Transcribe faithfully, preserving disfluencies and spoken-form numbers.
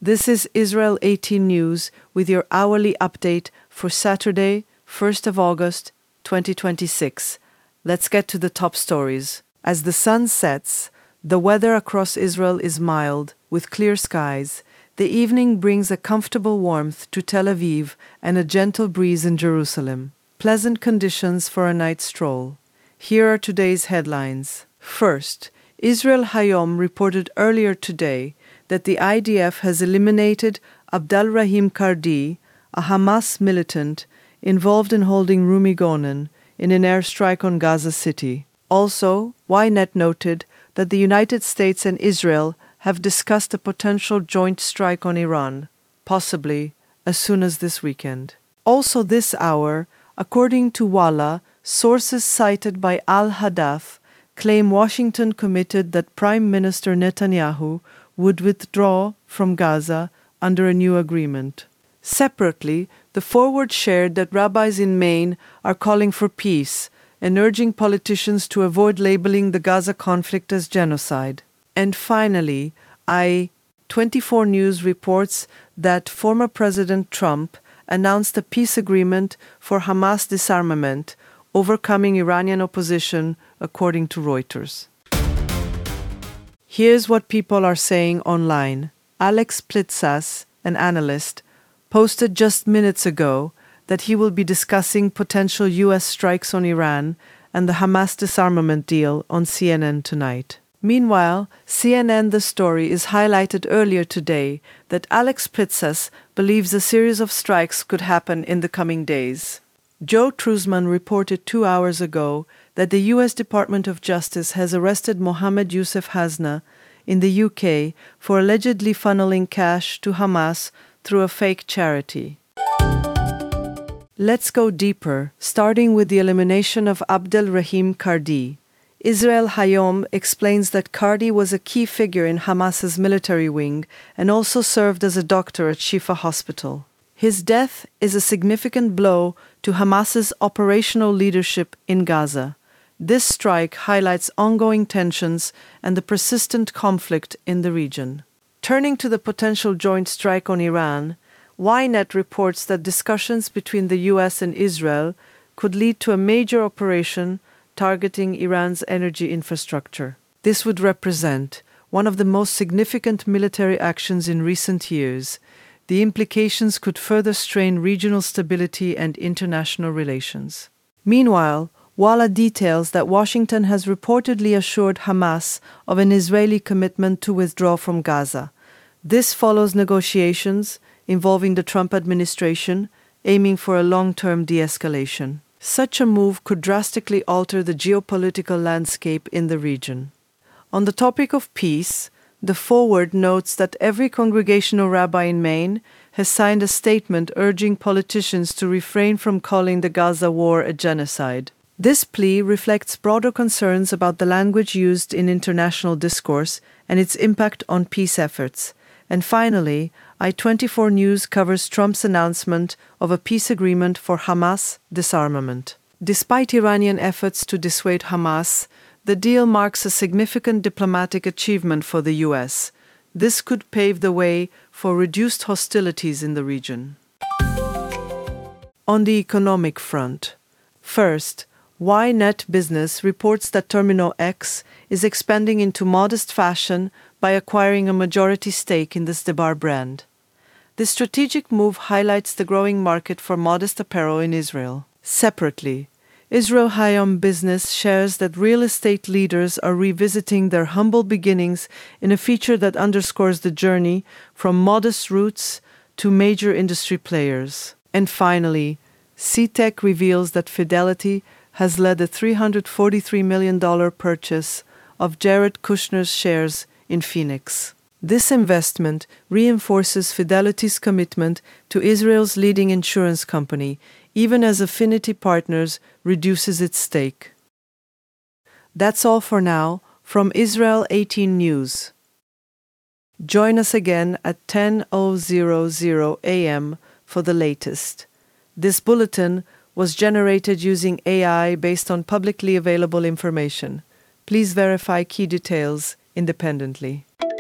This is Israel eighteen News with your hourly update for Saturday, first of August, twenty twenty-six. Let's get to the top stories. As the sun sets, the weather across Israel is mild, with clear skies. The evening brings a comfortable warmth to Tel Aviv and a gentle breeze in Jerusalem. Pleasant conditions for a night stroll. Here are today's headlines. First, Israel Hayom reported earlier today that the I D F has eliminated Abdel Rahim Kardi, a Hamas militant involved in holding Rumi Gonen in an airstrike on Gaza City. Also, Ynet noted that the United States and Israel have discussed a potential joint strike on Iran, possibly as soon as this weekend. Also this hour, according to Walla, sources cited by Al-Hadath claim Washington committed that Prime Minister Netanyahu would withdraw from Gaza under a new agreement. Separately, the Forward shared that rabbis in Maine are calling for peace and urging politicians to avoid labeling the Gaza conflict as genocide. And finally, I twenty-four News reports that former President Trump announced a peace agreement for Hamas disarmament, overcoming Iranian opposition, according to Reuters. Here's what people are saying online. Alex Plitzas, an analyst, posted just minutes ago that he will be discussing potential U S strikes on Iran and the Hamas disarmament deal on C N N tonight. Meanwhile, C N N The Story is highlighted earlier today that Alex Plitzas believes a series of strikes could happen in the coming days. Joe Truzman reported two hours ago that the U S Department of Justice has arrested Mohammed Youssef Hasna in the U K for allegedly funneling cash to Hamas through a fake charity. Let's go deeper, starting with the elimination of Abdel Rahim Kardi. Israel Hayom explains that Kardi was a key figure in Hamas's military wing and also served as a doctor at Shifa Hospital. His death is a significant blow to Hamas's operational leadership in Gaza. This strike highlights ongoing tensions and the persistent conflict in the region. Turning to the potential joint strike on Iran, Ynet reports that discussions between the U S and Israel could lead to a major operation targeting Iran's energy infrastructure. This would represent one of the most significant military actions in recent years. The implications could further strain regional stability and international relations. Meanwhile, Walla details that Washington has reportedly assured Hamas of an Israeli commitment to withdraw from Gaza. This follows negotiations involving the Trump administration, aiming for a long-term de-escalation. Such a move could drastically alter the geopolitical landscape in the region. On the topic of peace, the Forward notes that every congregational rabbi in Maine has signed a statement urging politicians to refrain from calling the Gaza war a genocide. This plea reflects broader concerns about the language used in international discourse and its impact on peace efforts. And finally, I twenty-four News covers Trump's announcement of a peace agreement for Hamas disarmament. Despite Iranian efforts to dissuade Hamas, the deal marks a significant diplomatic achievement for the U S. This could pave the way for reduced hostilities in the region. On the economic front, first, Ynet Business reports that Terminal X is expanding into modest fashion by acquiring a majority stake in the Sdebar brand. This strategic move highlights the growing market for modest apparel in Israel. Separately, Israel Hayom Business shares that real estate leaders are revisiting their humble beginnings in a feature that underscores the journey from modest roots to major industry players. And finally, C-Tech reveals that Fidelity has led a three hundred forty-three million dollars purchase of Jared Kushner's shares in Phoenix. This investment reinforces Fidelity's commitment to Israel's leading insurance company, even as Affinity Partners reduces its stake. That's all for now from Israel eighteen News. Join us again at ten hundred a m for the latest. This bulletin was generated using A I based on publicly available information. Please verify key details independently.